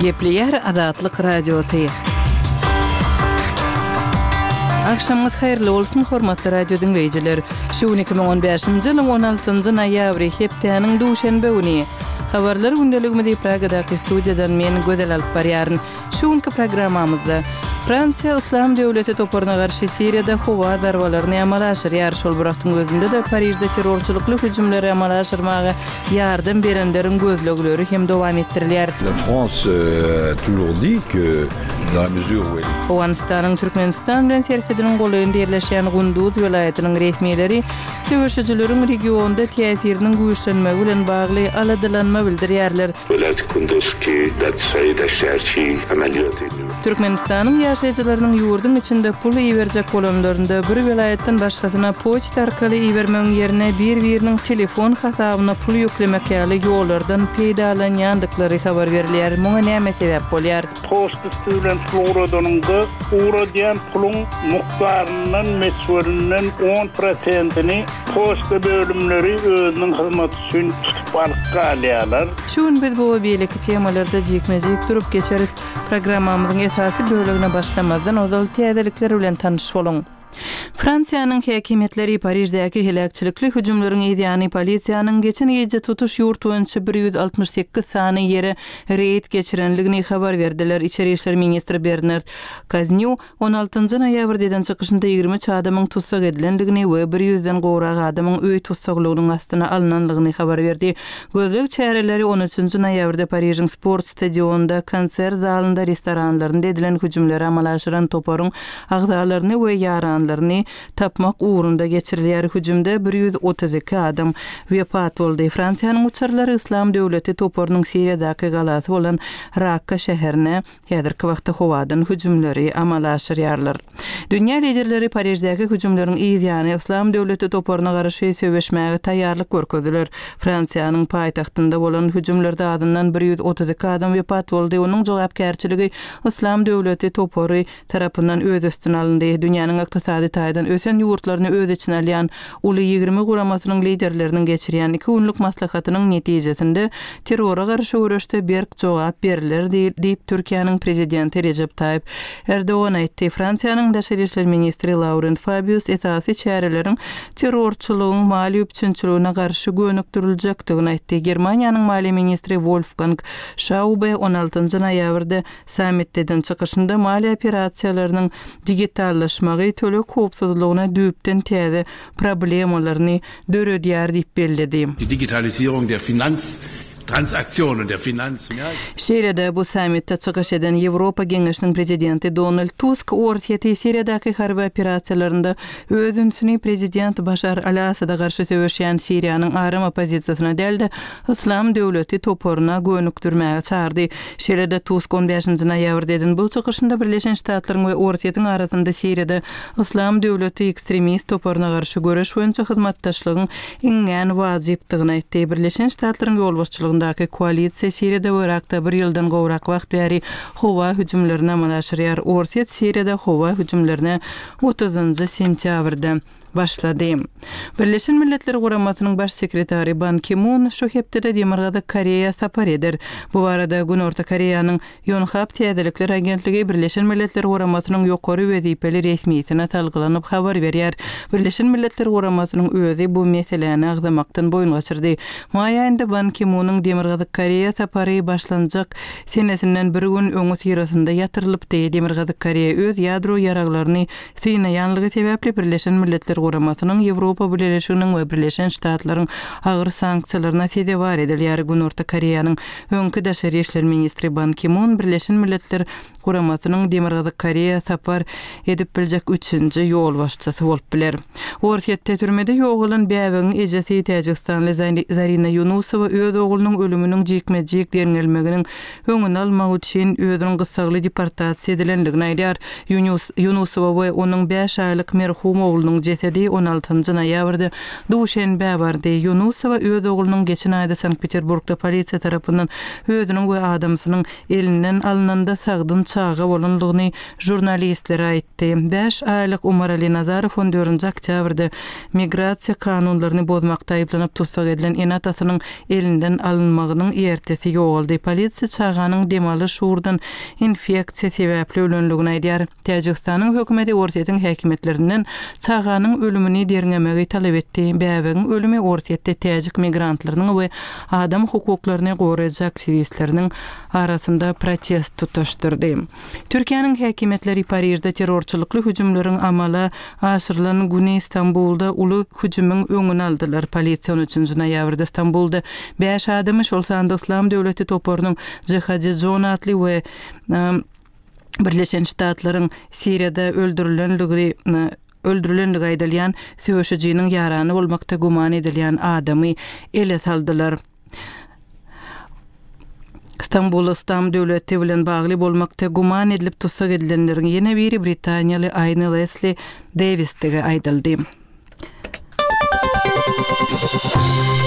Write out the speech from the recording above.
Gepleyer Azatlyk Radiosu. Akşamınız hayırlı olsun hormatly radio dinleyijiler. Şu 2015-nji ýylyň 16-njy noýabry hepdeniň duşanbe güni. Habarlar gündeliginde Praga'daki studiyadan men gözel alyp barýaryn. Şuňky programmamyzda Fransiýa Islam döwleti toporuna garşy Siriýada howa darwalaryny amala aşyrýar. Şol bıraktyň gözünde de Parijde terrorçylykly hüjümleri amala aşyrmaga ýardam berenleriň gözlegleri hem dowam etdirilýär. La France a toujours dit que dans la mesure où Owanistan'ın Türkmenistan bilen serhediniň golayynda ýerleşýän Gunduz welaýatynyň resmiýetleri döwüşçüleriň regionda täsiriniň güýçlenmegi bilen bagly aladylanma bildirýärler. Türkmenistanyň ýaşaýjylarynyň ýurdun içinde pul iýerjek bolanlarynda bir welaýatdan başgasyna poçta arkaly iýermeň ýerine bir-biriniň telefon hasabyna pul ýüklemek ýaly ýollardan peýdalanýandyklary habar berilýär. Muňa näme sebäp bolýar? Poçta bilen Floridanyňda uğrayan pulun mukdarından mesulünden 10%'ni poçta bölümleri özünün hizmeti üçün tutup alýarlar. Şuň biz bu beýleki temalarda jekmejek durup geçeriz. Programmamyzyň esasy bölümine başlamazdan ozal täzelikler bilen tanyşyp bolun. Fransiýanyň häkimetleri Parijdäki helakçylykly hüjümleriň ýa-ni polisiýanyň geçen ýeje tutuş ýurt boýunça 168 sany ýere reýd geçirenligini habar berdiler. İçeri işler ministri Bernard Cazeneuve 16-njy noýabrdan çykyşynda 23 adamyň tutsak edilenligini we 100-den gowrak adamyň öý tutsaklygynyň astyna alınanlygyny habar berdi. Gözlük çäreleri 13-njy noýabrda Parijiň sport stadionunda, konser zalynda, restoranlarynda edilen hüjümleri amala aşyran toporyň agzalaryny we ýaran tapmak uğrunda geçirilýär. Hüjümde 132 adam wepat boldy. Fransiýanyň uçarlary Islam döwleti toporunyň Siriýadaky galasy bolan Rakka şäherine häzirki wagtda howadan hüjümleri amala aşyrýarlar. Dünýä liderleri Parijdäki hüjümleriň ýa-ni Islam döwleti toporuna garşy söwüşmäge taýýarlyk görkezdiler. Fransiýanyň paýtagtynda bolan hüjümlerde adından 132 adam wepat boldy. Onuň jogapkärçiligi Islam döwleti topory tarapyndan öz üstüne alındy. Dünýäniň ykdysady taýdan ösen ýurtlaryny öz içine alýan uly 20 guramasynyň liderleriniň geçirýän 2 günlük maslahatynyň netijesinde terrora garşy görüşde berk jogap beriler diýip Türkiýanyň prezidenti Recep Tayyip Erdoğan aýtdy. Fransiýanyň daşary işler ministri Laurent Fabius esasy çäreleriň terrorçylygyň mali üçinçiligine garşy gönükdiriljakdygyny aýtdy. Germaniýanyň mali ministri Wolfgang Schäuble 16-njy noýabrda sammitden çykyşynda mali operasiýalarynyň digitallaşmagy tölek howpsuzlygyna düýpden täze problemlaryny döredýär diýip bellädi. Die Digitalisierung der Transaktionen der Şeýlede bu sammitde çykyş eden Ýewropa Geňeşiniň prezidenti Donald Tusk ortaýa Siriýadaky harby operasiýalarynda özünsini prezident Bashar al-Assada garşy söwüşýän Siriýanyň arym opozisiýasyna däldi Islam döwleti toporuna gönükdirmäge çağırdy. Şeýlede Tusk 15-nji noýabrda bu çykyşynda Birleşen Ştatlaryň we ortaýatyň arasynda Siriýada Islam döwleti ekstremist toporuna garşy görüş boýunça hyzmatdaşlygyň iňňän wajypdygyny aýtdy. Birleşen Ştatlaryň ýolbaşçylygyny koalisiýa Siriýada we Irakda 1 ýyldan gowrak wagt bäri howa hüjümlerine amala aşyrýar. Ortaýat Siriýada howa hüjümlerine 30-njy sentýabrda başlady. Birleşen Milletler Guramasynyň baş sekretary Ban Ki-moon şu hepde Demirgazy Koreýa sapar eder. Bu barada Gün Orta Koreýanyň Yonhap Täzelikler agentligi Birleşen Milletler Guramasynyň ýokary wezipeli resmiýetine talgylanyp habar berýär. Birleşen Milletler Guramasynyň özi bu meseleni agzamakdan boyun gaçyrdy. Maý aýynda Ban Ki-moonyň Demirgazy Koreýa sapary başlanjak senesinden bir gün öňü sirasynda ýatyrylypdy. Demirgazy Koreýa öz ýadro ýaraglaryny synaýanlygy sebäpli Birleşen Milletler Guramasynyň Ýewropa Birleşiginiň we Birleşen Ştatlaryň agyr sanksiýalaryna täzebar edilýär. Gün Orta Koreýanyň öňkü daşary işler ministri Ban Ki-moon Birleşen Milletler Guramasynyň Demirgazy Koreýa sapar edip biljek 3-nji ýol başçysy bolup biler. Ortaýatda türmede ýogulan bäweň ejesi Täjikstanly Zarina Yunusowa öz oglunyň ölüminiň jekmejek derinelmeginiň öňüni almak üçin özüniň gysagly deportasiýa edilenligini aýdýar. Yunusowa we onuň 5 aýlyk merhum oglunyň jesedi geçirdi. 16 noyabrda duşenbä bardy. Yunusowa öz oğlunyň geçen aýda Sankt-Peterburgda polisiýa tarapyndan özüniň we adamsynyň elinden alynanda sagdyn çaga bolanlygyny jurnalistlere aýtdy. 5 aýlyk Umar Ali Nazarow 14 oktýabrda migrasiýa kanunlaryny bozmakda aýplanyp tutsak edilen enatasynyň elinden alınmagynyň ertesi ýogaldy. Polisiýa çaganyň demaly şuurdan infeksiýa sebäpli ölenligini aýdýar. Täjikistanyň hökümeti ortaýyň häkimetlerinden çaganyň ölümini derňemegi talap etdi. Bäwegiň ölümi ortaýatda täjik migrantlarynyň we adam hukuklaryny goraýjak aktivistleriniň arasynda protest tutaşdyrdy. Türkiýanyň häkimetleri Parijde terrorçylykly hüjümleriň amala aşyrylan güni İstanbulda uly hüjümüň öňüni aldylar. Polisiýa 13 noýabrda İstanbulda 5 adamy şol sanda İslam döwleti toparynyň Jihadi Jonatly we Birleşen Ştatlaryň Siriýada öldürilenligi aýdylýan söýüşçiniň ýarany bolmakda guman edilýän adamy ele saldylar. İstanbul İslam döwleti bilen bagly bolmakda guman edilip tutsak edilenleriň ýene biri Britaniýaly Ayna Leslie Davis-ge aýdyldy.